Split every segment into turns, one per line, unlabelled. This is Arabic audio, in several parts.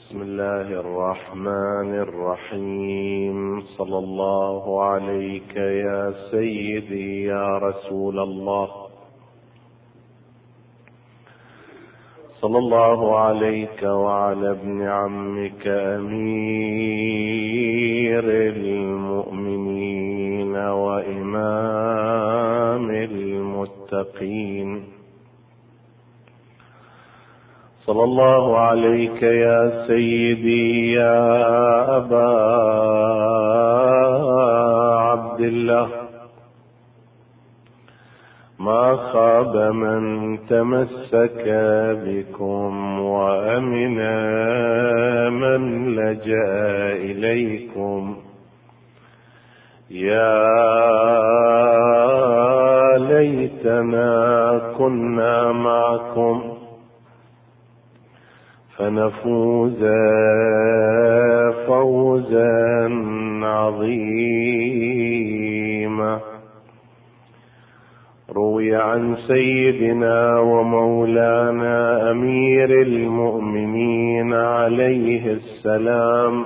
بسم الله الرحمن الرحيم. صلى الله عليك يا سيدي يا رسول الله، صلى الله عليك وعلى ابن عمك أمير المؤمنين وإمام المتقين، صلى الله عليك يا سيدي يا أبا عبد الله. ما خاب من تمسك بكم وأمن من لجأ إليكم. يا ليتنا كنا معكم فنفوز فوزا عظيما. روي عن سيدنا ومولانا أمير المؤمنين عليه السلام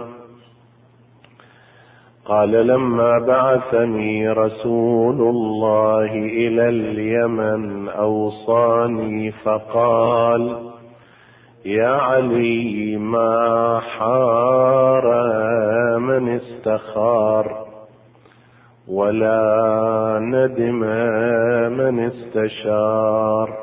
قال: لما بعثني رسول الله إلى اليمن أوصاني فقال: يا علي، ما حار من استخار ولا ندم من استشار.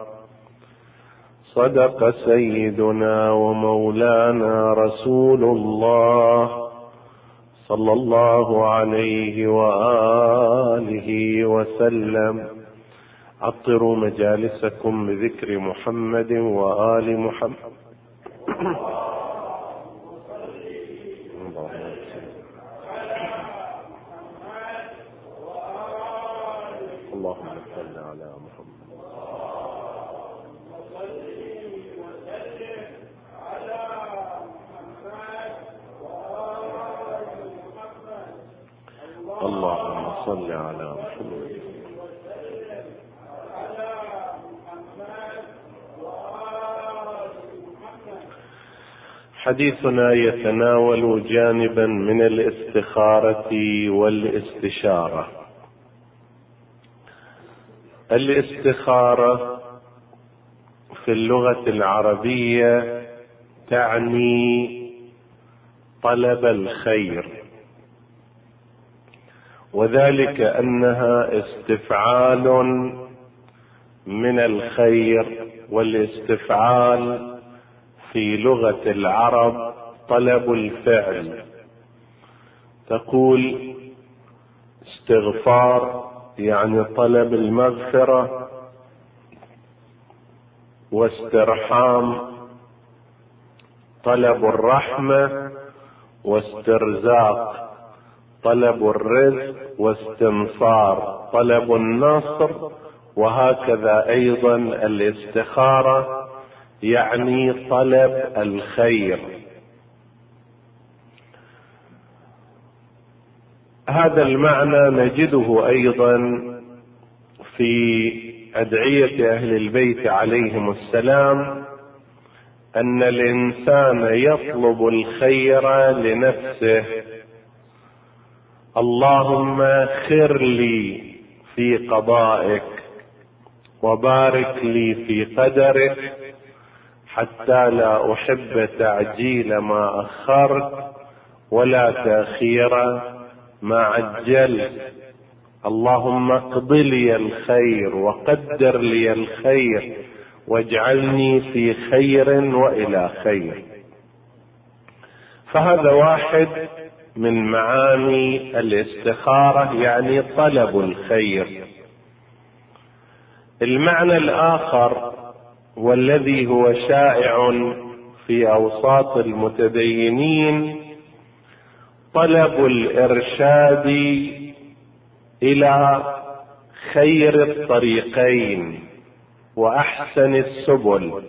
صدق سيدنا ومولانا رسول الله صلى الله عليه وآله وسلم. عطروا مجالسكم بذكر محمد وآل محمد. اللهم صل على محمد. اللهم صل على محمد. حديثنا يتناول جانبا من الاستخارة والاستشارة. الاستخارة في اللغة العربية تعني طلب الخير، وذلك أنها استفعال من الخير، والاستفعال في لغة العرب طلب الفعل. تقول استغفار يعني طلب المغفرة، واسترحام طلب الرحمة، واسترزاق طلب الرزق، واستنصار طلب النصر. وهكذا أيضا الاستخارة يعني طلب الخير. هذا المعنى نجده أيضا في أدعية أهل البيت عليهم السلام، أن الإنسان يطلب الخير لنفسه. اللهم خر لي في قضائك وبارك لي في قدرك حتى لا أحب تعجيل ما أخرت ولا تأخير ما عجلت. اللهم اقض لي الخير وقدر لي الخير واجعلني في خير وإلى خير. فهذا واحد من معاني الاستخارة، يعني طلب الخير. المعنى الآخر والذي هو شائع في أوساط المتدينين طلب الإرشاد إلى خير الطريقين وأحسن السبل.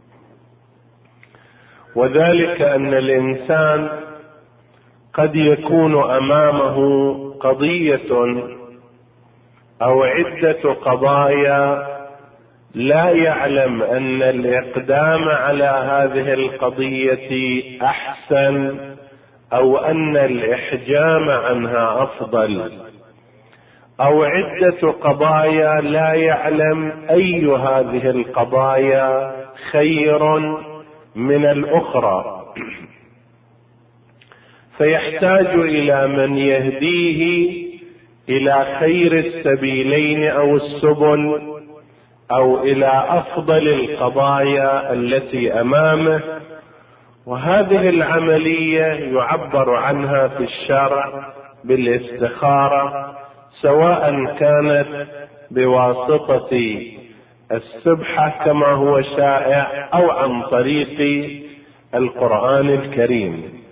وذلك أن الإنسان قد يكون أمامه قضية أو عدة قضايا لا يعلم أن الإقدام على هذه القضية أحسن أو أن الإحجام عنها أفضل، أو عدة قضايا لا يعلم أي هذه القضايا خير من الأخرى، فيحتاج إلى من يهديه إلى خير السبيلين أو السبل، أو إلى أفضل القضايا التي أمامه. وهذه العملية يعبر عنها في الشرع بالاستخارة، سواء كانت بواسطة السبحة كما هو شائع أو عن طريق القرآن الكريم.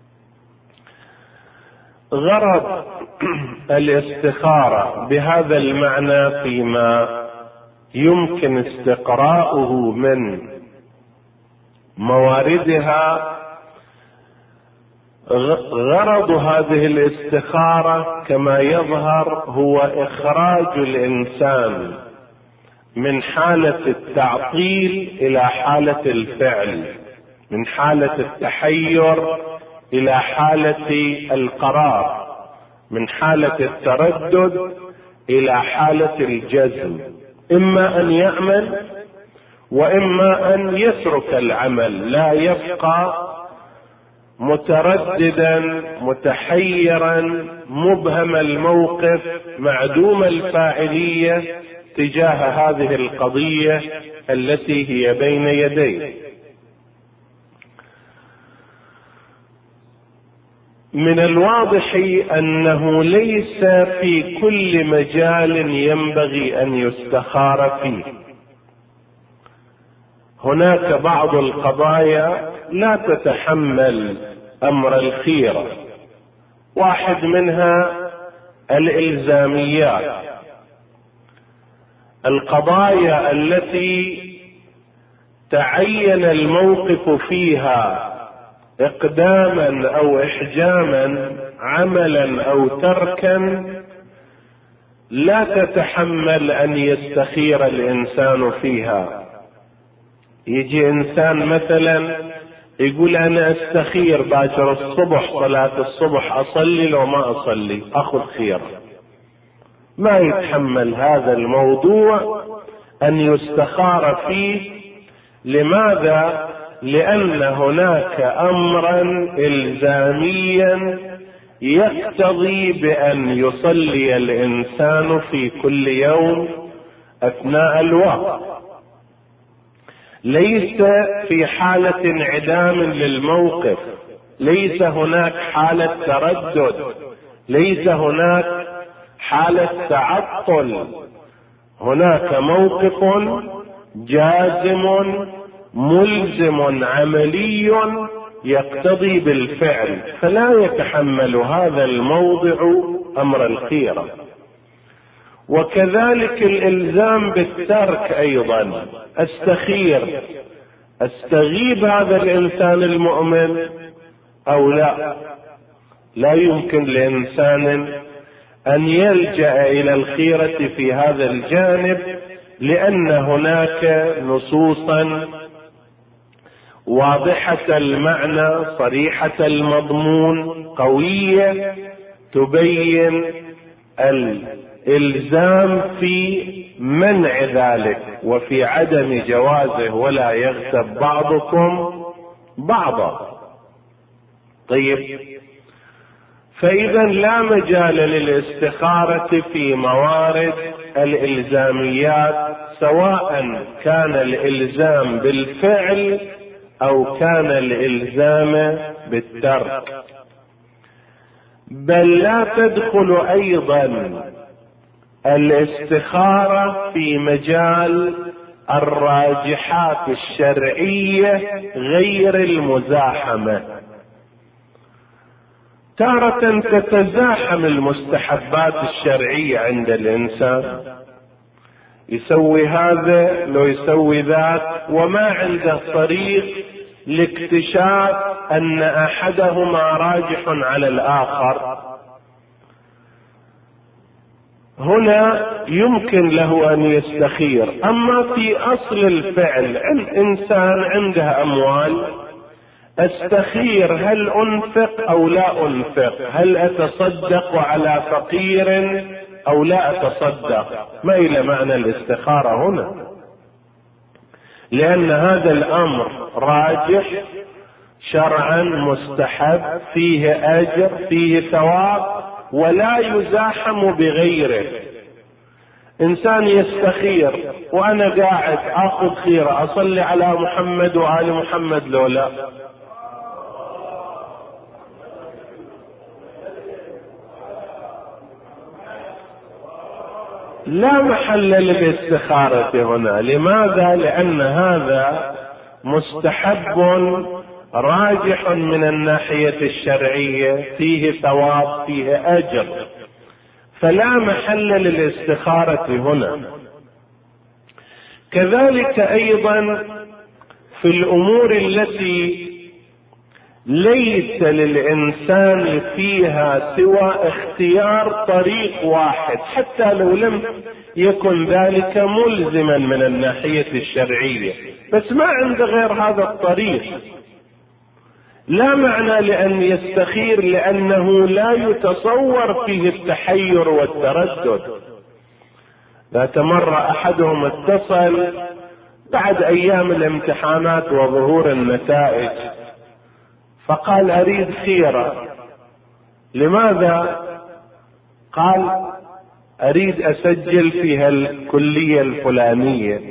غرض الاستخارة بهذا المعنى فيما يمكن استقراؤه من مواردها، غرض هذه الاستخارة كما يظهر هو إخراج الإنسان من حالة التعطيل إلى حالة الفعل، من حالة التحير إلى حالة القرار، من حالة التردد إلى حالة الجزم، إما أن يعمل وإما أن يترك العمل، لا يبقى مترددا متحيرا مبهم الموقف معدوم الفاعلية تجاه هذه القضية التي هي بين يديه. من الواضح أنه ليس في كل مجال ينبغي أن يستخار فيه. هناك بعض القضايا لا تتحمل أمر الخيرة، واحد منها الإلزاميات، القضايا التي تعين الموقف فيها إقداما أو إحجاما، عملا أو تركا، لا تتحمل أن يستخير الإنسان فيها. يجي إنسان مثلا يقول أنا أستخير باكر الصبح صلاة الصبح أصلي لو ما أصلي أخذ خير، ما يتحمل هذا الموضوع أن يستخار فيه. لماذا؟ لأن هناك أمرا إلزاميا يقتضي بأن يصلي الإنسان في كل يوم أثناء الوقت، ليس في حالة انعدام للموقف، ليس هناك حالة تردد، ليس هناك حالة تعطل، هناك موقف جازم ملزم عملي يقتضي بالفعل، فلا يتحمل هذا الموضع أمر الخيرة. وكذلك الإلزام بالترك أيضا، أستخير أستغيب هذا الإنسان المؤمن أو لا؟ لا يمكن لإنسان أن يلجأ إلى الخيرة في هذا الجانب، لأن هناك نصوصا واضحة المعنى صريحة المضمون قوية تبين الإلزام في منع ذلك وفي عدم جوازه، ولا يغتب بعضكم بعضا. طيب، فإذا لا مجال للاستخارة في موارد الإلزاميات، سواء كان الإلزام بالفعل أو كان الإلزام بالترك. بل لا تدخل أيضا الاستخارة في مجال الراجحات الشرعية غير المزاحمة. تارة تتزاحم المستحبات الشرعية عند الإنسان، يسوي هذا لو يسوي ذاك، وما عنده طريق لاكتشاف أن أحدهما راجح على الآخر. هنا يمكن له ان يستخير. اما في اصل الفعل الانسان عنده اموال، استخير هل انفق او لا انفق، هل اتصدق على فقير او لا اتصدق، ما الى معنى الاستخارة هنا، لان هذا الامر راجح شرعا مستحب، فيه اجر فيه ثواب، ولا يزاحم بغيره. انسان يستخير وانا قاعد اخذ خيرة اصلي على محمد وآل محمد لو لا محل للاستخارة هنا. لماذا؟ لأن هذا مستحب راجح من الناحية الشرعية، فيه ثواب فيه أجر، فلا محل للاستخارة هنا. كذلك أيضا في الأمور التي ليس للإنسان فيها سوى اختيار طريق واحد، حتى لو لم يكن ذلك ملزما من الناحية الشرعية، بس ما عنده غير هذا الطريق، لا معنى لأن يستخير، لأنه لا يتصور فيه التحير والتردد. ذات مرة أحدهم اتصل بعد أيام الامتحانات وظهور النتائج، فقال أريد خيرة. لماذا؟ قال أريد أسجل فيها الكلية الفلانية.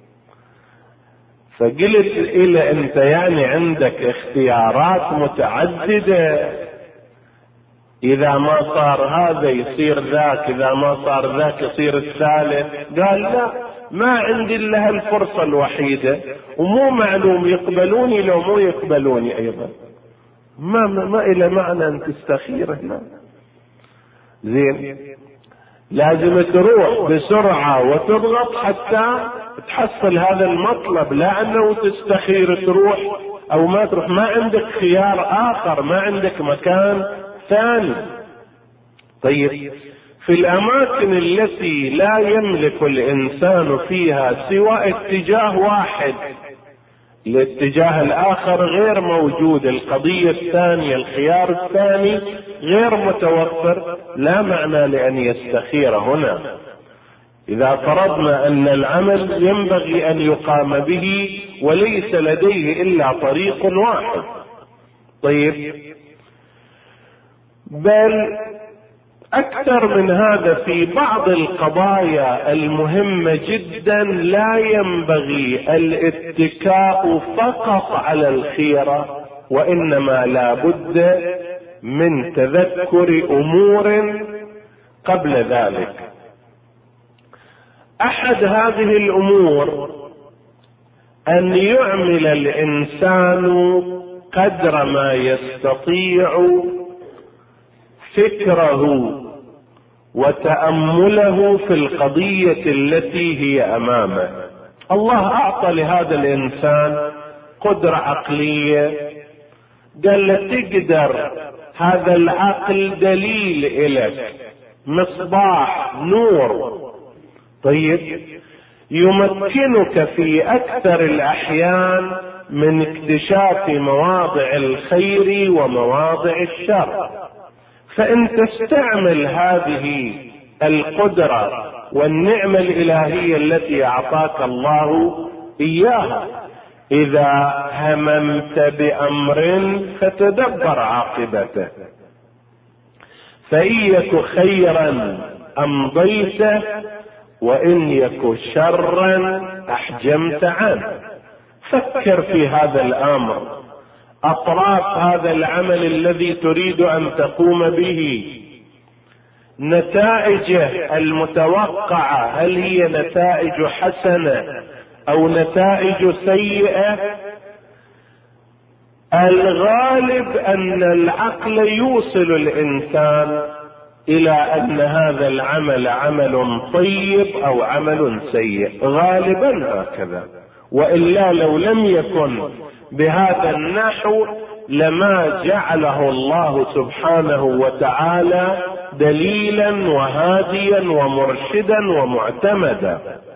فقلت إلى أنت يعني عندك اختيارات متعددة، إذا ما صار هذا يصير ذاك، إذا ما صار ذاك يصير الثالث. قال لا، ما عندي إلا الفرصة الوحيدة، ومو معلوم يقبلوني لو مو يقبلوني أيضا. ما إلى معنى أن تستخير هنا. زين، لازم تروح بسرعة وتضغط حتى تحصل هذا المطلب، لا أنه تستخير تروح أو ما تروح، ما عندك خيار آخر، ما عندك مكان ثاني. طيب، في الأماكن التي لا يملك الإنسان فيها سوى اتجاه واحد، الاتجاه الآخر غير موجود، القضية الثانية الخيار الثاني غير متوفر، لا معنى لأن يستخير هنا. إذا فرضنا أن العمل ينبغي أن يقام به وليس لديه إلا طريق واحد. طيب، بل أكثر من هذا، في بعض القضايا المهمة جدا لا ينبغي الاتكاء فقط على الخيرة، وإنما لا بد من تذكر أمور قبل ذلك. أحد هذه الأمور أن يعمل الإنسان قدر ما يستطيع فكره وتأمله في القضية التي هي أمامه. الله أعطى لهذا الإنسان قدرة عقلية، قال له تقدر، هذا العقل دليل إلك، مصباح نور. طيب، يمكنك في أكثر الأحيان من اكتشاف مواضع الخير ومواضع الشر، فإن تستعمل هذه القدرة والنعمة الإلهية التي أعطاك الله إياها. إذا هممت بأمر فتدبر عاقبته، فإن يك خيرا أمضيته، وإن يك شرا أحجمت عنه. فكر في هذا الأمر، أطراف هذا العمل الذي تريد أن تقوم به، نتائجه المتوقعة هل هي نتائج حسنة أو نتائج سيئة؟ الغالب أن العقل يوصل الإنسان إلى أن هذا العمل عمل طيب أو عمل سيء، غالبا هكذا، وإلا لو لم يكن بهذا النحو لما جعله الله سبحانه وتعالى دليلا وهاديا ومرشدا ومعتمدا.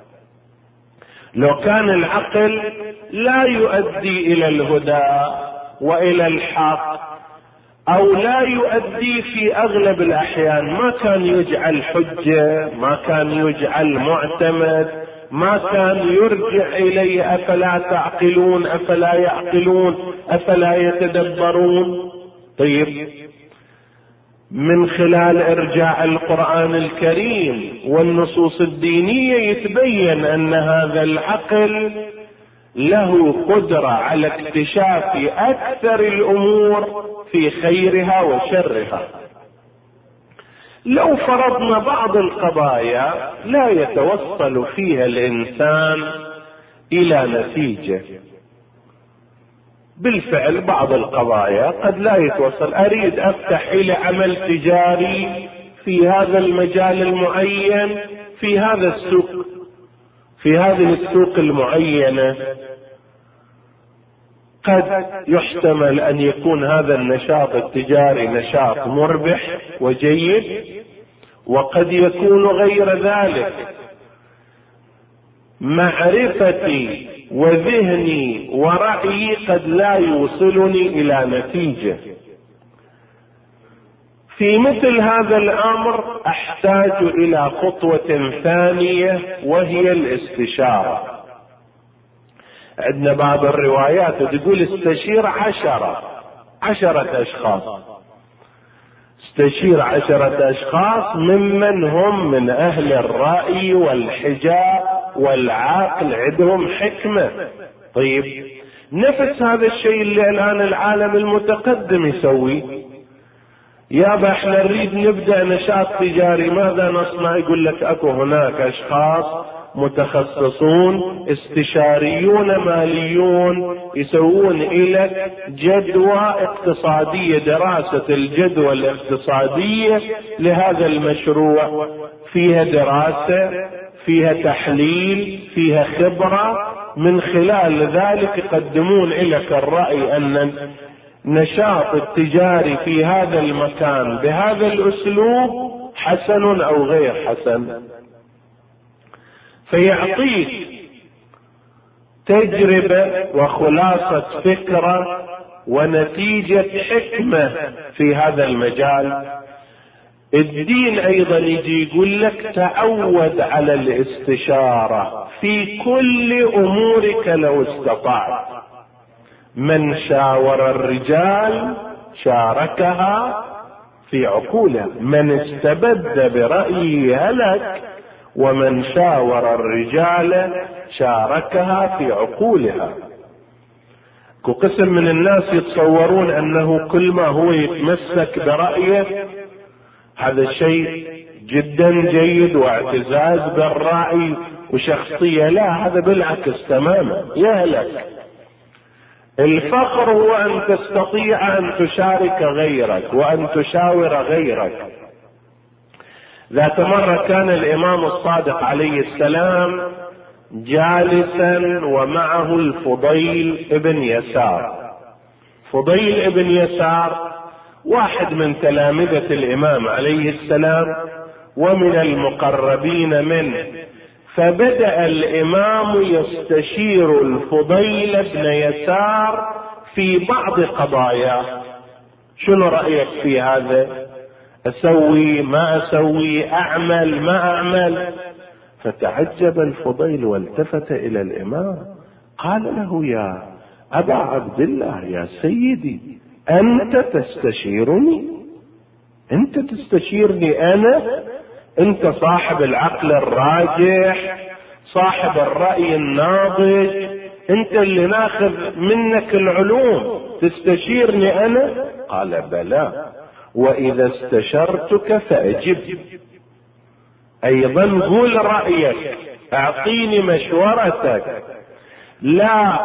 لو كان العقل لا يؤدي الى الهدى والى الحق، او لا يؤدي في اغلب الاحيان، ما كان يجعل حجة، ما كان يجعل معتمد، ما كان يرجع اليه. افلا تعقلون، افلا يعقلون، افلا يتدبرون. طيب، من خلال ارجاع القرآن الكريم والنصوص الدينية يتبين ان هذا العقل له قدرة على اكتشاف اكثر الامور في خيرها وشرها. لو فرضنا بعض القضايا لا يتوصل فيها الانسان الى نتيجة، بالفعل بعض القضايا قد لا يتوصل. اريد افتح الى عمل تجاري في هذا المجال المعين، في هذا السوق، في هذه السوق المعينة، قد يحتمل ان يكون هذا النشاط التجاري نشاط مربح وجيد، وقد يكون غير ذلك. معرفتي وذهني ورأيي قد لا يوصلني الى نتيجة. في مثل هذا الامر احتاج الى خطوة ثانية، وهي الاستشارة. عندنا بعض الروايات تقول استشير 10 اشخاص، استشير 10 اشخاص ممن هم من اهل الرأي والحجاء والعقل، عندهم حكمة. طيب، نفس هذا الشيء اللي الان العالم المتقدم يسوي. يابا احنا نريد نبدأ نشاط تجاري، ماذا نصنع؟ يقول لك اكو هناك اشخاص متخصصون استشاريون ماليون يسوون لك جدوى اقتصادية، دراسة الجدوى الاقتصادية لهذا المشروع، فيها دراسة، فيها تحليل، فيها خبرة. من خلال ذلك يقدمون لك الرأي ان النشاط التجاري في هذا المكان بهذا الاسلوب حسن او غير حسن. فيعطيك تجربة وخلاصة فكرة ونتيجة حكمة في هذا المجال. الدين ايضا يجي يقول لك تعود على الاستشارة في كل امورك لو استطعت. من شاور الرجال شاركها في عقولها، من استبد برأيه هلك، ومن شاور الرجال شاركها في عقولها. قسم من الناس يتصورون انه كل ما هو يتمسك برأيه هذا الشيء جدا جيد واعتزاز بالرأي وشخصية. لا، هذا بالعكس تماما، يهلك. الفخر هو ان تستطيع ان تشارك غيرك وان تشاور غيرك. ذات مرة كان الامام الصادق عليه السلام جالسا ومعه الفضيل ابن يسار. فضيل ابن يسار واحد من تلامذة الامام عليه السلام ومن المقربين منه. فبدأ الامام يستشير الفضيل ابن يسار في بعض قضاياه. شنو رأيك في هذا؟ اسوي ما اسوي؟ اعمل ما اعمل؟ فتعجب الفضيل والتفت الى الامام قال له: يا ابا عبد الله، يا سيدي، انت تستشيرني؟ انت تستشيرني انا؟ انت صاحب العقل الراجح، صاحب الرأي الناضج، انت اللي ناخذ منك العلوم، تستشيرني انا؟ قال: بلى، واذا استشرتك فاجب. ايضا قول رأيك، اعطيني مشورتك، لا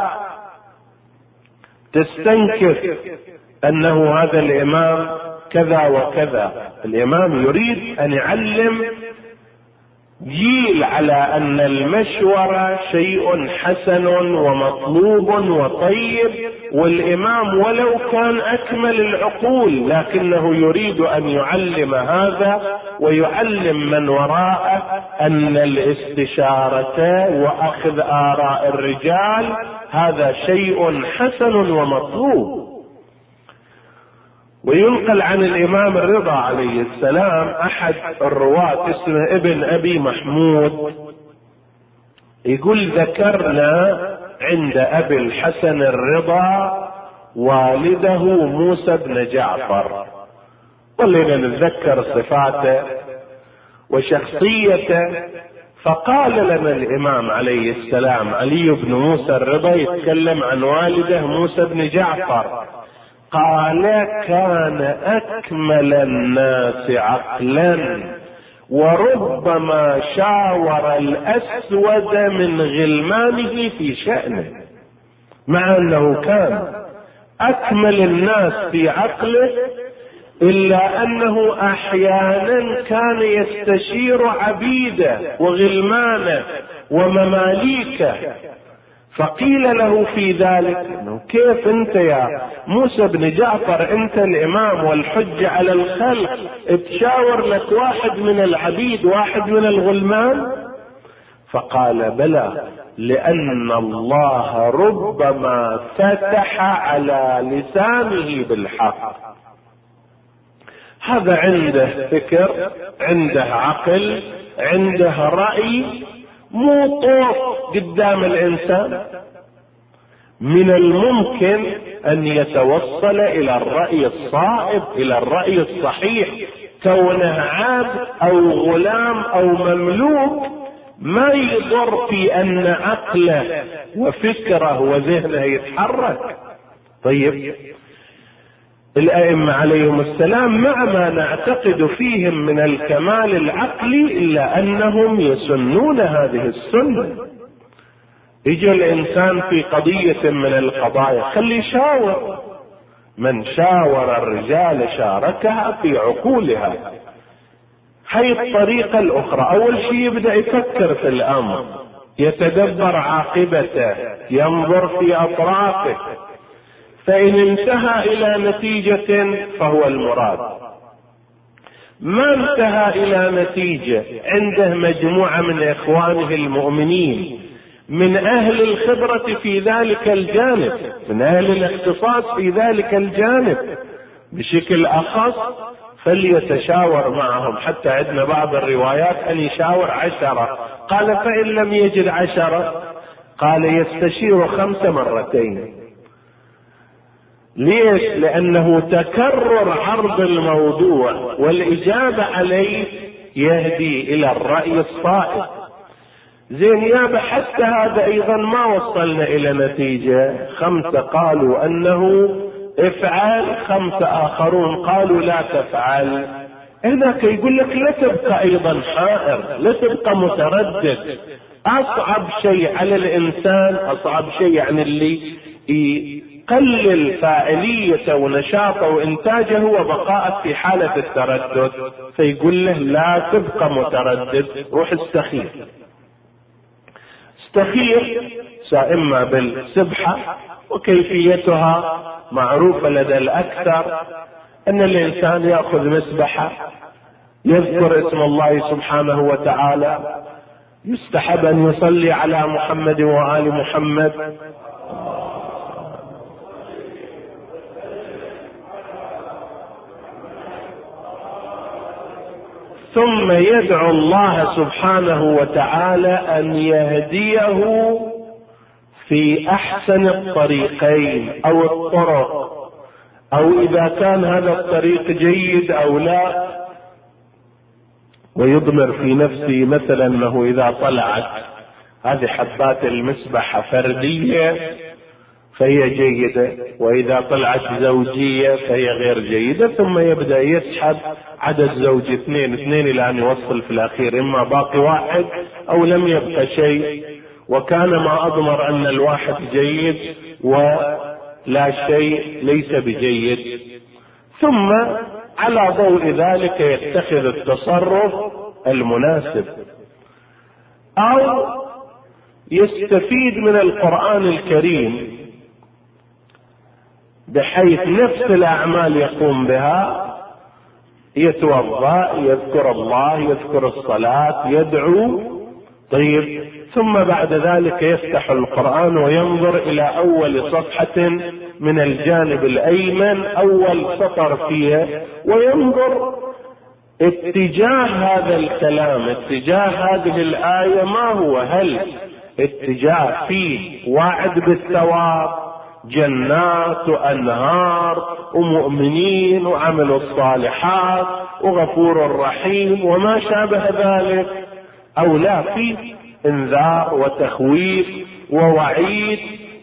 تستنكر انه هذا الامام كذا وكذا. الامام يريد ان يعلم جيل على ان المشورة شيء حسن ومطلوب وطيب، والامام ولو كان اكمل العقول لكنه يريد ان يعلم هذا ويعلم من وراءه ان الاستشارة واخذ اراء الرجال هذا شيء حسن ومطلوب. وينقل عن الامام الرضا عليه السلام احد الرواة اسمه ابن ابي محمود يقول ذكرنا عند ابي الحسن الرضا والده موسى بن جعفر، ولنا نتذكر صفاته وشخصيته. فقال لنا الامام عليه السلام علي بن موسى الرضا يتكلم عن والده موسى بن جعفر، قال كان اكمل الناس عقلا وربما شاور الاسود من غلمانه في شأنه، مع انه كان اكمل الناس في عقله الا انه احيانا كان يستشير عبيده وغلمانه ومماليكه. فقيل له في ذلك انه كيف انت يا موسى بن جعفر انت الامام والحج على الخلق تشاور لك واحد من العبيد واحد من الغلمان؟ فقال بلى، لان الله ربما فتح على لسانه بالحق. هذا عنده فكر، عنده عقل، عنده رأي، مو طوف قدام الانسان. من الممكن ان يتوصل الى الرأي الصائب، الى الرأي الصحيح. كونه عبد او غلام او مملوك ما يضر في ان عقله وفكره وذهنه يتحرك. طيب الائمة عليهم السلام مع ما نعتقد فيهم من الكمال العقلي الا انهم يسنون هذه السنة. يجي الانسان في قضية من القضايا خلي يشاور، من شاور الرجال شاركها في عقولها. هي الطريقة الاخرى، اول شيء يبدأ يفكر في الامر، يتدبر عاقبته، ينظر في اطرافه، فإن انتهى إلى نتيجة فهو المراد. ما انتهى إلى نتيجة، عنده مجموعة من إخوانه المؤمنين من أهل الخبرة في ذلك الجانب، من أهل الاختصاص في ذلك الجانب بشكل أخص، فليتشاور معهم. حتى عندنا بعض الروايات أن يشاور 10. قال فإن لم يجد 10 قال يستشير 5 مرتين. ليش؟ لأنه تكرر عرض الموضوع والإجابة عليه يهدي إلى الرأي الصائب. زين يابا، حتى هذا أيضا ما وصلنا إلى نتيجة. 5 قالوا أنه افعل، 5 آخرون قالوا لا تفعل. هناك يقول لك لا تبقى أيضا حائر، لا تبقى متردد. أصعب شيء على الإنسان، أصعب شيء يعني اللي يقلل فاعليته ونشاطه وإنتاجه هو بقاء في حالة التردد. فيقول له لا تبقى متردد، روح استخير. استخير إما بالسبحة، وكيفيتها معروفة لدى الأكثر، أن الإنسان يأخذ مسبحة يذكر اسم الله سبحانه وتعالى، يستحب أن يصلي على محمد وآل محمد، ثم يدعو الله سبحانه وتعالى أن يهديه في أحسن الطريقين أو الطرق، أو إذا كان هذا الطريق جيد أو لا. ويضمر في نفسه مثلا أنه إذا طلعت هذه حبات المسبحة فردية فهي جيدة، وإذا طلعت زوجية فهي غير جيدة، ثم يبدأ يسحب عدد زوجي 2 إلى أن يوصل في الأخير إما باقي 1 أو لم يبقى شيء، وكان ما أضمر أن الواحد جيد ولا شيء ليس بجيد. ثم على ضوء ذلك يتخذ التصرف المناسب. أو يستفيد من القرآن الكريم بحيث نفس الأعمال يقوم بها، يتوضأ، يذكر الله، يذكر الصلاة، يدعو، طيب، ثم بعد ذلك يفتح القرآن وينظر إلى أول صفحة من الجانب الأيمن، أول سطر فيها، وينظر اتجاه هذا الكلام، اتجاه هذه الآية ما هو، هل اتجاه فيه وعد بالثواب، جنات وأنهار ومؤمنين وعملوا الصالحات وغفور رحيم وما شابه ذلك، أو لا، فيه انذار وتخويف ووعيد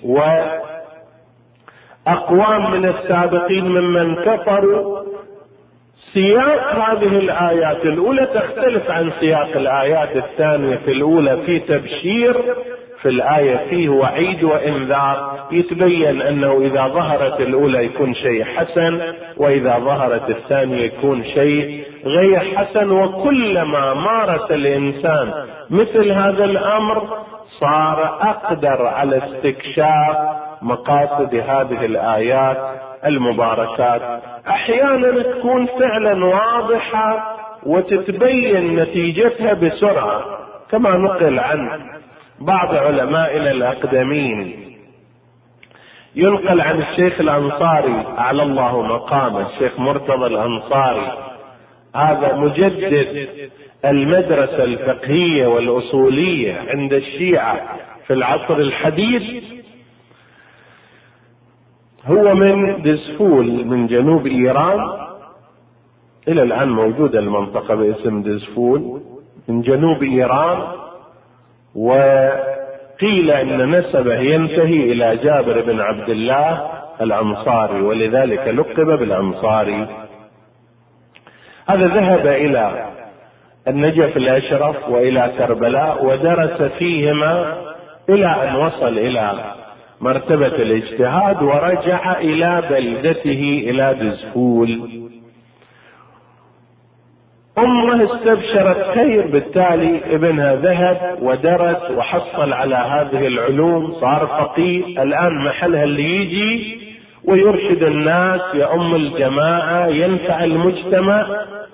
وأقوام من السابقين ممن كفروا. سياق هذه الآيات الأولى تختلف عن سياق الآيات الثانية. في الأولى في تبشير، في الآية فيه وعيد وإنذار، يتبين أنه إذا ظهرت الأولى يكون شيء حسن، وإذا ظهرت الثانية يكون شيء غير حسن. وكلما مارس الإنسان مثل هذا الأمر صار أقدر على استكشاف مقاصد هذه الآيات المباركات. أحيانا تكون فعلا واضحة وتتبين نتيجتها بسرعة، كما نقل عن بعض علمائنا الأقدمين. ينقل عن الشيخ الأنصاري أعلى الله مقامه، الشيخ مرتضى الأنصاري، هذا مجدد المدرسة الفقهية والأصولية عند الشيعة في العصر الحديث. هو من دزفول من جنوب إيران، إلى الآن موجودة المنطقة باسم دزفول من جنوب إيران، وقيل أن نسبه ينتهي إلى جابر بن عبد الله الأنصاري، ولذلك لقب بالأنصاري. هذا ذهب إلى النجف الأشرف وإلى كربلاء ودرس فيهما إلى أن وصل إلى مرتبة الاجتهاد، ورجع إلى بلدته إلى دزفول. أمه استبشرت خير، بالتالي ابنها ذهب ودرس وحصل على هذه العلوم، صار فقيه، الآن محلها اللي يجي ويرشد الناس، يؤم الجماعة، ينفع المجتمع.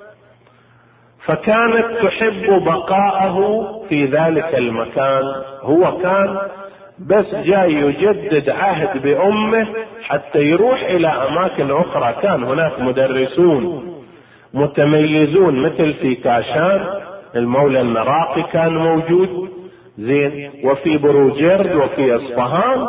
فكانت تحب بقاءه في ذلك المكان. هو كان بس جاي يجدد عهد بأمه حتى يروح إلى أماكن أخرى. كان هناك مدرسون متميزون مثل في كاشان المولى المراقي كان موجود، زين، وفي بروجرد وفي اصفهان،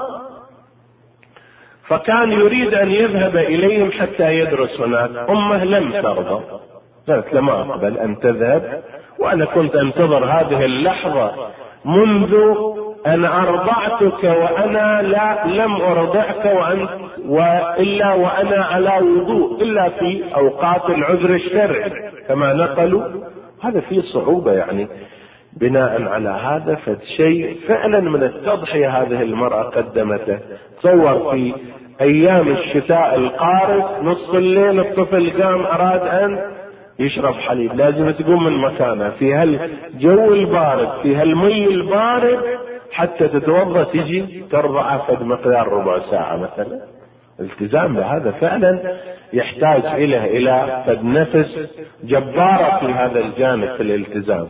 فكان يريد أن يذهب إليهم حتى يدرس هناك. أمه لم ترضى، قالت لما أقبل أن تذهب، وأنا كنت أنتظر هذه اللحظة منذ أن أرضعتك، وأنا لم أرضعك إلا وأنا على وضوء، إلا في أوقات العذر الشرعي كما نقلوا. هذا فيه صعوبة يعني. بناء على هذا فشيء فعلا من التضحية هذه المرأة قدمته. تصور في أيام الشتاء القارس نصف الليل الطفل قام أراد أن يشرب حليب، لازم تقوم من مكانه في هالجو البارد، في هالمي البارد، حتى تتوضا تجي ترضع فد مقدار ربع ساعة مثلا. التزام بهذا فعلا يحتاج إلى فد نفس جبارة في هذا الجانب في الالتزام.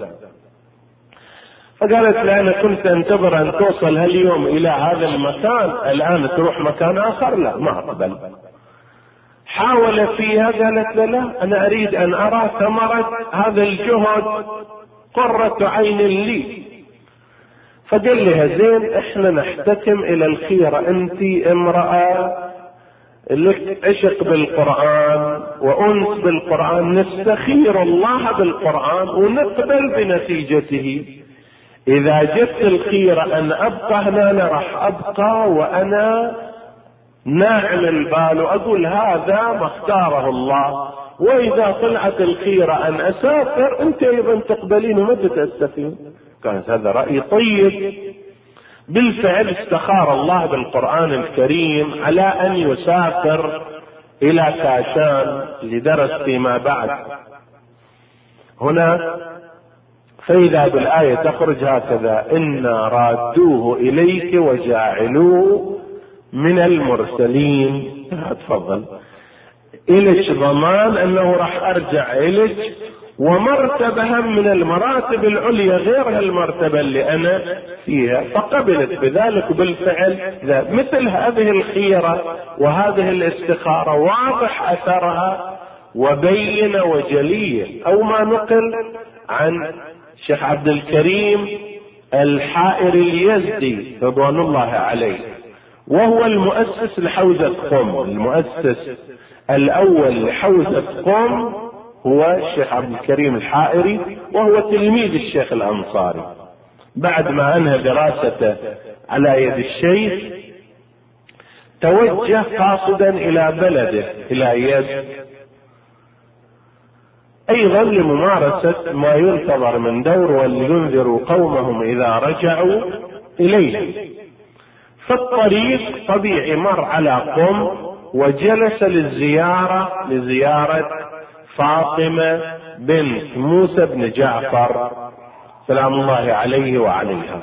فقالت لا، أنا كنت أنتظر أن توصل هاليوم إلى هذا المكان، الآن تروح مكان آخر، لا ما أقبل. حاول فيها، قالت لا، أنا أريد أن أرى ثمرة هذا الجهد، قرة عين لي. فقال لها زين، احنا نحتكم الى الخيرة، انت امرأة لك عشق بالقرآن وانس بالقرآن، نستخير الله بالقرآن ونقبل بنتيجته. اذا جبت الخيرة ان ابقى هنا، انا راح ابقى وانا ناعم البال واقول هذا ما اختاره الله. واذا طلعت الخيرة ان اسافر، انت ايضا تقبلين وما تتأسفين. كان هذا رأي طيب. بالفعل استخار الله بالقرآن الكريم على أن يسافر إلى كاشان لدرس فيما بعد هنا. فإذا بالآية تخرج هكذا: إنا رادوه إليك وجاعلوه من المرسلين. تفضل، إليك ضمان أنه راح أرجع إليك، ومرتبة من المراتب العليا غير المرتبة اللي أنا فيها. فقبلت بذلك بالفعل. مثل هذه الخيرة وهذه الاستخارة واضح أثرها وبين وجلية. أو ما نقل عن الشيخ عبد الكريم الحائري اليزدي رضوان الله عليه، وهو المؤسس لحوزة قم، المؤسس الأول لحوزة قم هو الشيخ عبد الكريم الحائري، وهو تلميذ الشيخ الأنصاري. بعد ما أنهى دراسته على يد الشيخ توجه قاصدا إلى بلده إلى يزد، أيضا لممارسة ما ينتظر من دور ولينذروا قومهم إذا رجعوا إليهم. فالطريق طبيعي مر على قم، وجلس لزيارة فاطمة بنت موسى بن جعفر سلام الله عليه وعليها.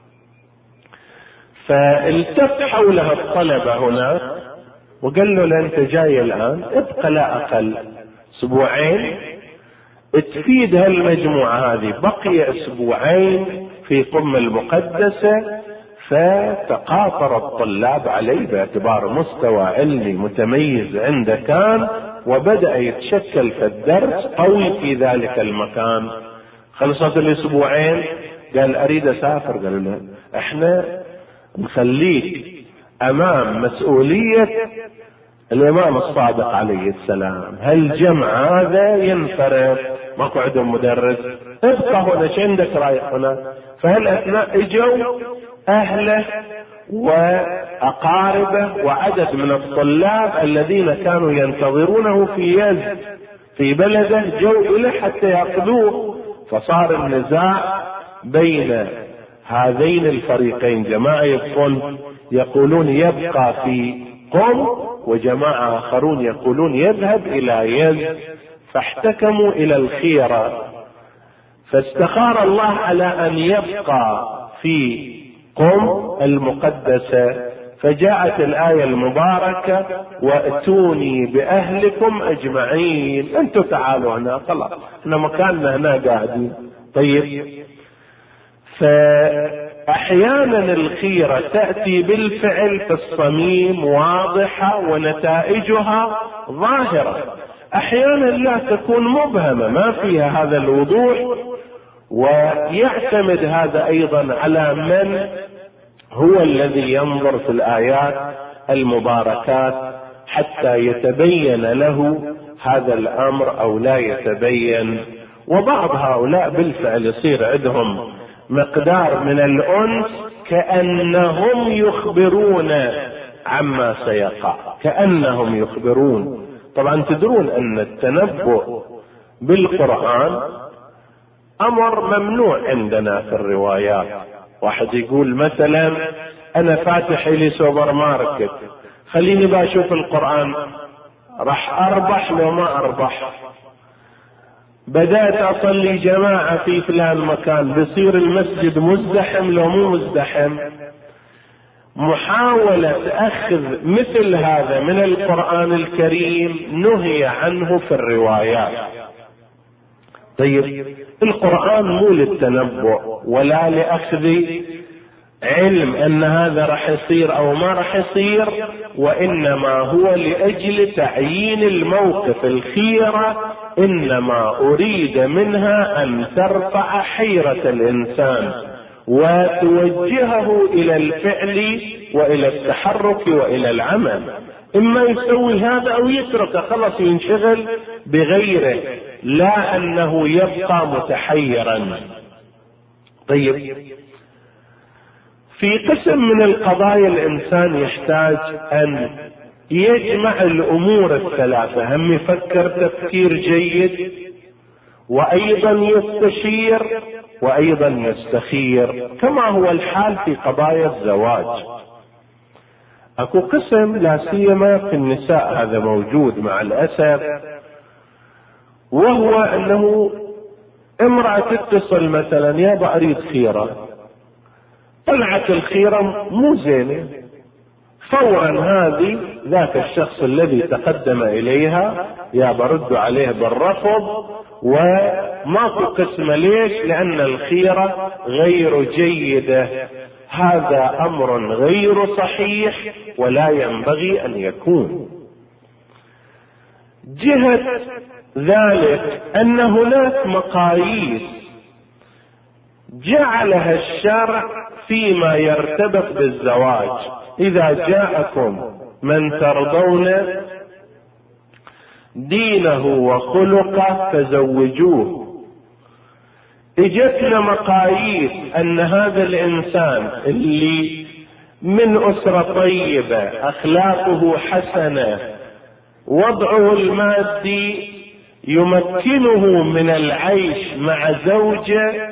فالتف حولها الطلبة هنا وقال له: أنت جاي الآن، ابقى لا أقل أسبوعين تفيد هالمجموعة هذه. بقي أسبوعين في قم المقدسة، فتقاطر الطلاب عليه باعتبار مستوى علمي متميز عنده كان، وبدأ يتشكل في الدرس قوي في ذلك المكان. خلصت الأسبوعين قال: أريد أسافر. قالوا له: احنا نخليك أمام مسؤولية الإمام الصادق عليه السلام، هالجمع هذا ينفرد، ماكو عندهم مدرس، ابقى هنا، شو عندك رايح هنا؟ فهالأثناء اجوا أهله وأقاربه وعدد من الطلاب الذين كانوا ينتظرونه في يزد في بلده، جو إليه حتى يأخذوه. فصار النزاع بين هذين الفريقين، جماعة يقولون يبقى في قم، وجماعة آخرون يقولون يذهب إلى يزد. فاحتكموا إلى الخيرة، فاستخار الله على أن يبقى في قم المقدسة، فجاءت الآية المباركة: وأتوني بأهلكم أجمعين. أنتم تعالوا هنا، خلاص احنا مكاننا هنا قاعدين. طيب، فأحيانا الخيرة تأتي بالفعل في الصميم واضحة ونتائجها ظاهرة، أحيانا لا تكون مبهمة ما فيها هذا الوضوح. ويعتمد هذا أيضا على من هو الذي ينظر في الآيات المباركات حتى يتبين له هذا الأمر أو لا يتبين. وبعض هؤلاء بالفعل يصير عندهم مقدار من الأنس، كأنهم يخبرون عما سيقع، كأنهم يخبرون. طبعا تدرون أن التنبؤ بالقرآن أمر ممنوع عندنا في الروايات. واحد يقول مثلا: أنا فاتح لي سوبر ماركت، خليني بشوف القرآن راح أربح لو ما أربح. بدأت أصلي جماعة في فلان مكان، بيصير المسجد مزدحم لو مو مزدحم. محاولة أخذ مثل هذا من القرآن الكريم نهي عنه في الروايات. طيب، القرآن مو للتنبؤ ولا لأخذ علم أن هذا راح يصير أو ما راح يصير، وإنما هو لأجل تعيين الموقف. الخيرة إنما أريد منها أن ترفع حيرة الإنسان وتوجهه إلى الفعل وإلى التحرك وإلى العمل، إما يسوي هذا أو يتركه، خلص ينشغل بغيره، لا أنه يبقى متحيرا. طيب، في قسم من القضايا الإنسان يحتاج أن يجمع الأمور الثلاثة، هم يفكر تفكير جيد، وأيضا يستشير، وأيضا يستخير، كما هو الحال في قضايا الزواج. أكو قسم لا سيما في النساء هذا موجود مع الأسف، وهو أنه امرأة تتصل مثلا يا اريد خيرة، طلعت الخيرة مو زينة، فورا هذه ذاك الشخص الذي تقدم اليها يا برد عليه بالرفض، وماكو قسمة. ليش؟ لان الخيرة غير جيدة. هذا امر غير صحيح ولا ينبغي ان يكون. جهة ذلك ان هناك مقاييس جعلها الشرع فيما يرتبط بالزواج. اذا جاءكم من ترضون دينه وخلقه فزوجوه. اجتنا مقاييس ان هذا الانسان اللي من اسرة طيبة، اخلاقه حسنة، وضعه المادي يمكنه من العيش مع زوجة،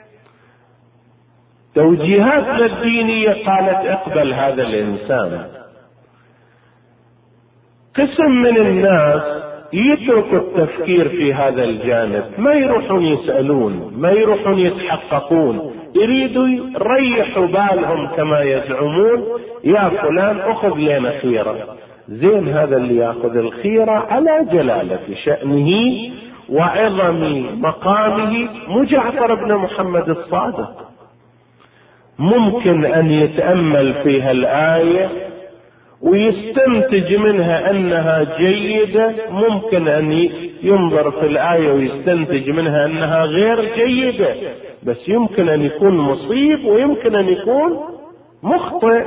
توجيهاتنا الدينية قالت اقبل هذا الانسان. قسم من الناس يتركوا التفكير في هذا الجانب، ما يروحون يسألون، ما يروحون يتحققون، يريدوا يريحوا بالهم كما يزعمون يا فلان اخذ لنا خيرة. زين، هذا اللي ياخذ الخيرة على جلالة شأنه وعظم مقامه مو جعفر بن محمد الصادق. ممكن ان يتأمل فيها الآية ويستنتج منها انها جيدة، ممكن ان ينظر في الآية ويستنتج منها انها غير جيدة، بس يمكن ان يكون مصيب ويمكن ان يكون مخطئ.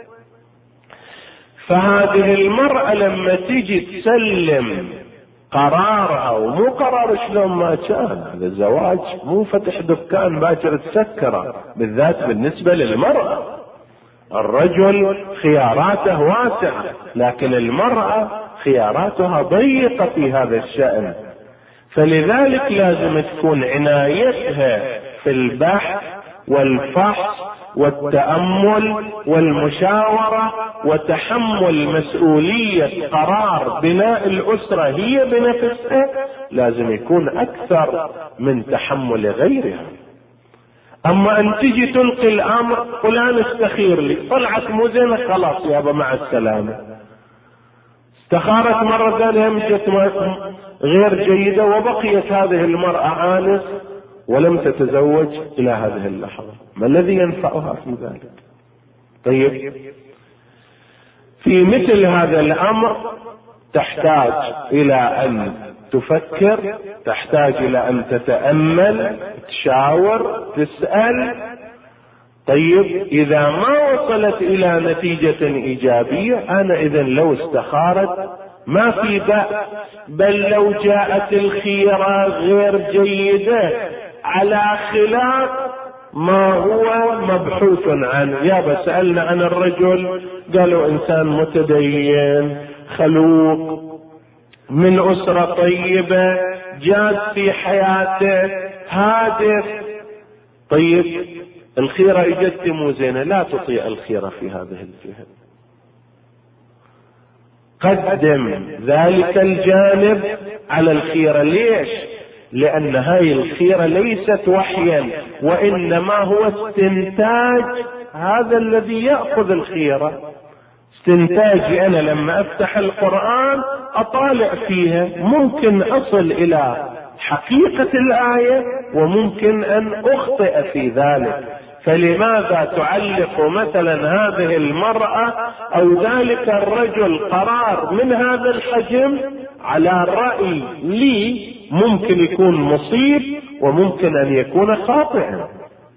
فهذه المرأة لما تيجي تسلم قرارها، ومو قرار شلون ما كان، هذا الزواج مو فتح دكان باكر تسكره، بالذات بالنسبة للمرأة. الرجل خياراته واسعة، لكن المرأة خياراتها ضيقة في هذا الشأن. فلذلك لازم تكون عنايتها في البحث والفحص والتأمل والمشاورة وتحمل مسؤولية قرار بناء الأسرة هي بنفسها، لازم يكون أكثر من تحمل غيرها. اما ان تجي تلقي الامر فلان استخير لي، طلعت مو زينة خلاص يابا مع السلامة، استخارت مرة ثانية مشت غير جيدة، وبقيت هذه المرأة عانس ولم تتزوج الى هذه اللحظة. ما الذي ينفعها في ذلك؟ طيب، في مثل هذا الامر تحتاج الى ان تفكر، تحتاج الى ان تتأمل، تشاور، تسأل. طيب اذا ما وصلت الى نتيجة ايجابية، انا اذن لو استخارت ما في بأس، بل لو جاءت الخيرة غير جيدة على خلاف ما هو مبحوث عنه. يابا سألنا عن الرجل، قالوا انسان متدين خلوق من أسرة طيبة، جاد في حياته، هادف. طيب الخيرة اجت مو زينة، لا تطيع الخيرة في هذه الجهة، قدم ذلك الجانب على الخيرة. ليش؟ لأن هاي الخيرة ليست وحيا، وإنما هو استنتاج هذا الذي يأخذ الخيرة. استنتاجي أنا لما أفتح القرآن أطالع فيها، ممكن أصل إلى حقيقة الآية وممكن أن أخطئ في ذلك. فلماذا تعلق مثلا هذه المرأة أو ذلك الرجل قرار من هذا الحجم على رأي لي ممكن يكون مصيب وممكن أن يكون خاطئا؟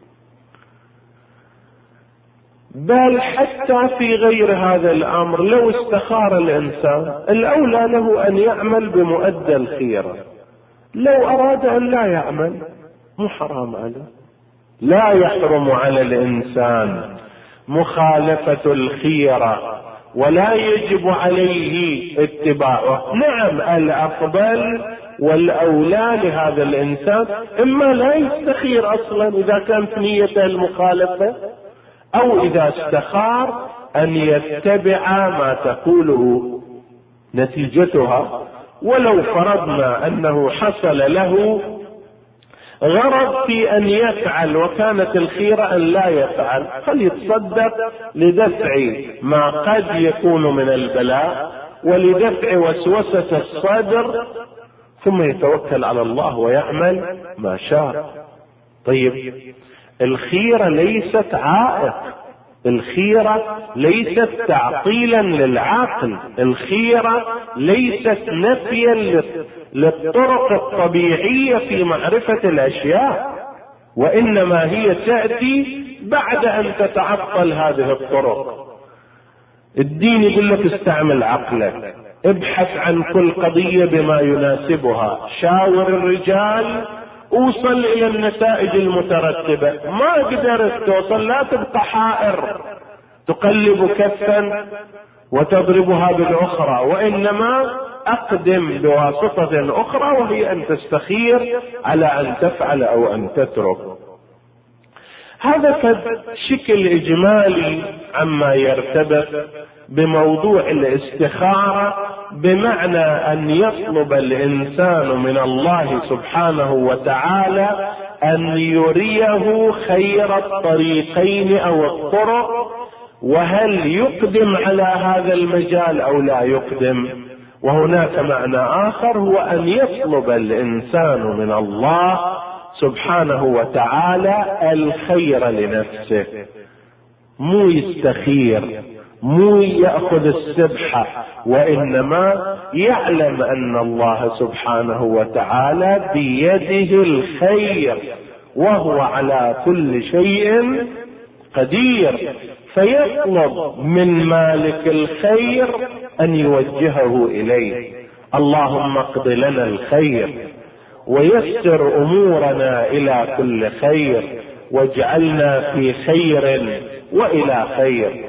بل حتى في غير هذا الامر لو استخار الانسان، الاولى له ان يعمل بمؤدى الخيرة. لو اراد ان لا يعمل مو حرام عليه. لا يحرم على الانسان مخالفة الخيرة ولا يجب عليه اتباعه. نعم، الافضل والاولى لهذا الانسان اما لا يستخير اصلا اذا كانت نيته المخالفة، او اذا استخار ان يتبع ما تقوله نتيجتها. ولو فرضنا انه حصل له غرض في ان يفعل وكانت الخيرة ان لا يفعل، فليتصدق لدفع ما قد يكون من البلاء ولدفع وسوسة الصدر، ثم يتوكل على الله ويعمل ما شاء. طيب، الخيرة ليست عائق، الخيرة ليست تعطيلا للعقل، الخيرة ليست نفيا للطرق الطبيعية في معرفة الأشياء، وإنما هي تأتي بعد أن تتعطل هذه الطرق. الدين يقول لك استعمل عقلك، ابحث عن كل قضية بما يناسبها، شاور الرجال، اوصل الى النتائج المترتبة. ما قدرت توصل لا تبقى حائر تقلب كفا وتضربها بالاخرى، وانما اقدم بواسطة اخرى، وهي ان تستخير على ان تفعل او ان تترك. هذا كشكل اجمالي عما يرتبط بموضوع الاستخارة، بمعنى ان يطلب الانسان من الله سبحانه وتعالى ان يريه خير الطريقين او الطرق، وهل يقدم على هذا المجال او لا يقدم. وهناك معنى اخر هو ان يطلب الانسان من الله سبحانه وتعالى الخير لنفسه، مو يستخير، مو يأخذ السبحة، وإنما يعلم أن الله سبحانه وتعالى بيده الخير وهو على كل شيء قدير، فيطلب من مالك الخير أن يوجهه إليه. اللهم اقض لنا الخير ويسر أمورنا إلى كل خير، واجعلنا في خير وإلى خير.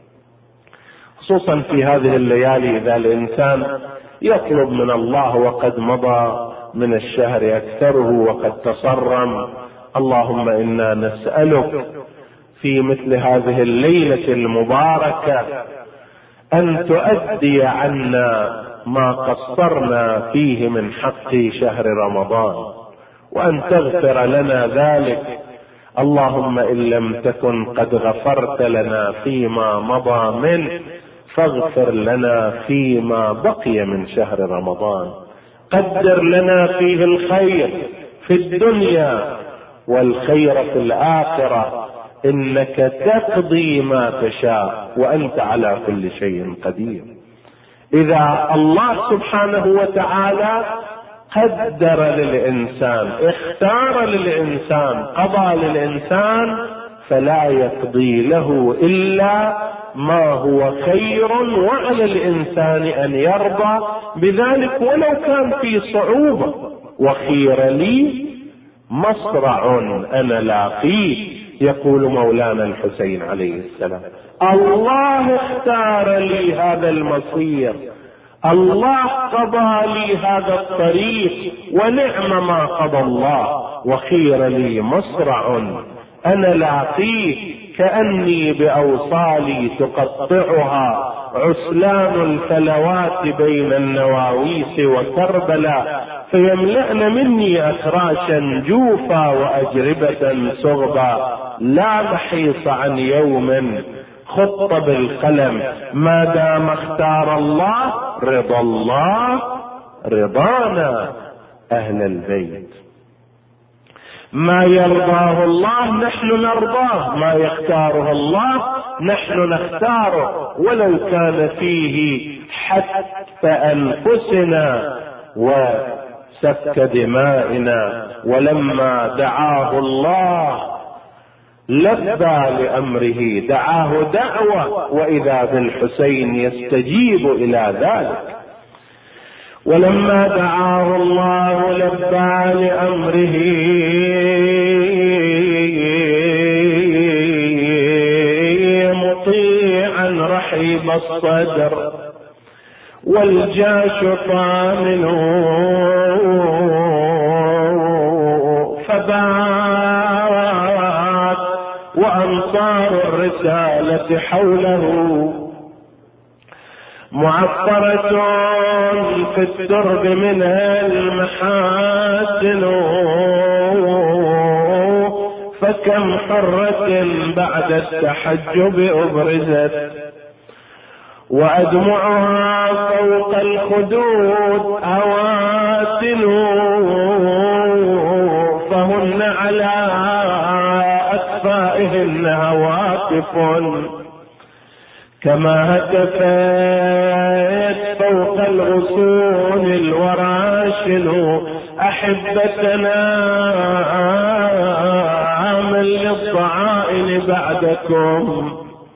خصوصا في هذه الليالي إذا الإنسان يطلب من الله وقد مضى من الشهر أكثره وقد تصرم، اللهم إنا نسألك في مثل هذه الليلة المباركة أن تؤدي عنا ما قصرنا فيه من حق شهر رمضان، وأن تغفر لنا ذلك. اللهم إن لم تكن قد غفرت لنا فيما مضى منه فاغفر لنا فيما بقي من شهر رمضان، قدر لنا فيه الخير في الدنيا والخير في الآخرة، إنك تقضي ما تشاء وأنت على كل شيء قدير. إذا الله سبحانه وتعالى قدر للإنسان، اختار للإنسان، قضى للإنسان، فلا يقضي له إلا ما هو خير، وعلى الإنسان أن يرضى بذلك ولو كان في صعوبة. وخير لي مصرع أنا لاقيه، يقول مولانا الحسين عليه السلام. الله اختار لي هذا المصير، الله قضى لي هذا الطريق، ونعم ما قضى الله. وخير لي مصرع أنا لاقيه، كأني بأوصالي تقطعها عسلان الفلوات بين النواويس وكربلاء، فيملأن مني أخراشا جوفا وأجربة صغبا، لا محيص عن يوم خط بالقلم، ما دام اختار الله رضا الله رضانا أهل البيت. ما يرضاه الله نحن نرضاه، ما يختاره الله نحن نختاره، ولو كان فيه حتف أنفسنا وسفك دمائنا. ولما دعاه الله لبى لأمره، دعاه دعوة، وإذا بالحسين يستجيب إلى ذلك. ولما دعاه الله لبى لأمره، مطيعا رحيب الصدر، والجاش طامن فبات، وأنصار الرسالة حوله معطرة في الدرب منها المحاسن، فكم قرة بعد التحجب أبرزت، وأدمعها فوق الخدود أواتن، فهن على أكفائهن هواتف، كما هتفت فوق الغصون الوراشن أحبتنا من للضعائن بعدكم،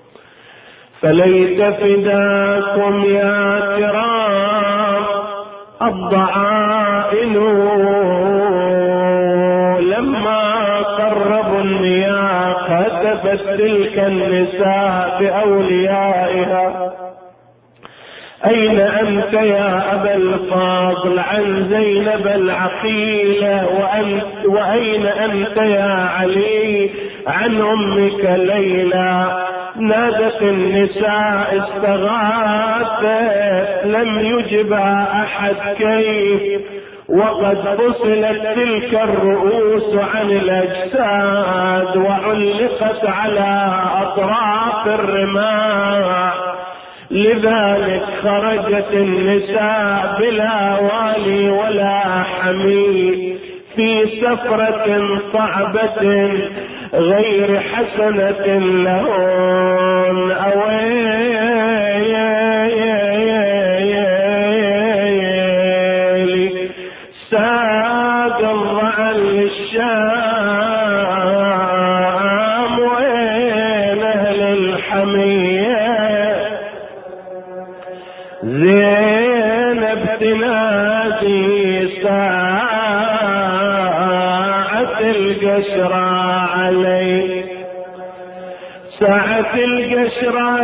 فليت فداكم يا كرام الضعائن، لما قربوا النياق هتفت تلك النساء بأوليائها: أين أنت يا أبا الفاضل عن زينب العقيلة، وأين أنت يا علي عن أمك ليلى؟ نادت النساء استغاثت، لم يجبها أحد كيف، وقد فصلت تلك الرؤوس عن الأجساد وعلقت على أطراف الرماح، لذلك خرجت النساء بلا والي ولا حمي في سفرة صعبة غير حسنة لهن. أويلي ساق الضعن للشام، وين أهل الحمية زينب تنادي ساعة القشرة علي، ساعة القشرة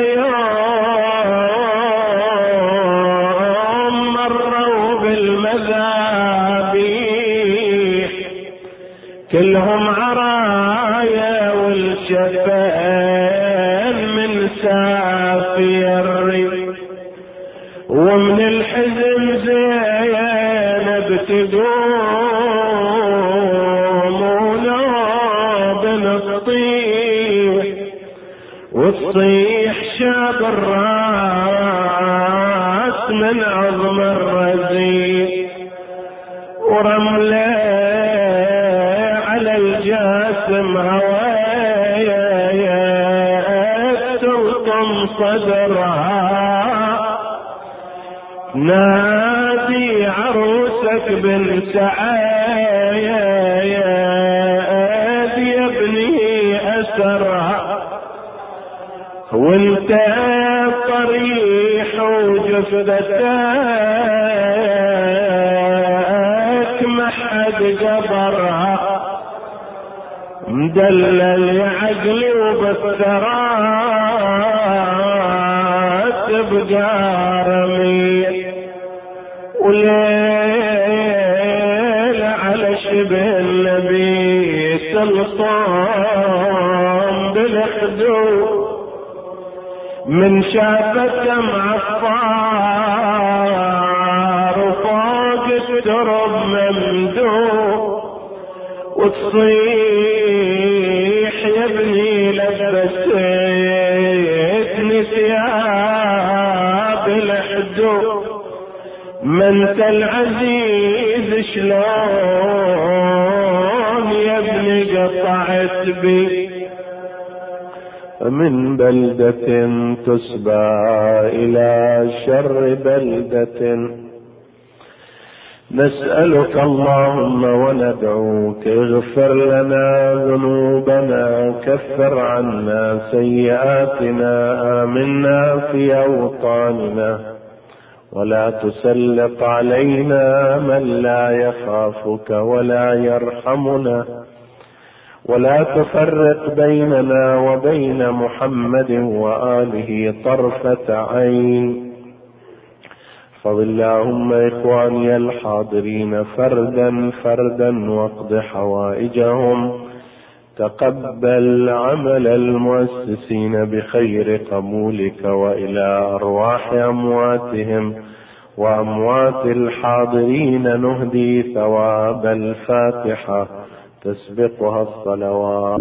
يوم مروا بالمذابيح، كلهم عرايا والشفين من سافير، ومن الحزن زينب تقوم ونوب نطيح، وتصيح شاب الراس من عظم الرزيق، ورمله على الجاسم هوايا تلطم صدرها، نادي عروسك بنت عايد يا ابني أسرها، وانت طريح وجثتك ما حد قبرها، مدلل عقلي وبالثرات تبقى رمية، وليل على شبه النبي سلطان بالخدود، من شافته معفار وفوق الترب ممدود، وتصيح يا ابني لبستني ثياب الحدود، ما انت العزيز شلون يا ابني قطعت بي، من بلدة تسبى إلى شر بلدة، نسألك اللهم وندعوك اغفر لنا ذنوبنا، كفر عنا سيئاتنا، آمنا في أوطاننا، ولا تسلط علينا من لا يخافك ولا يرحمنا، ولا تفرق بيننا وبين محمد وآله طرفة عين. احفظ اللهم إخواني الحاضرين فردا فردا واقض حوائجهم، تقبل عمل المؤسسين بخير قبولك، وإلى أرواح أمواتهم وأموات الحاضرين نهدي ثواب الفاتحة تسبقها الصلوات.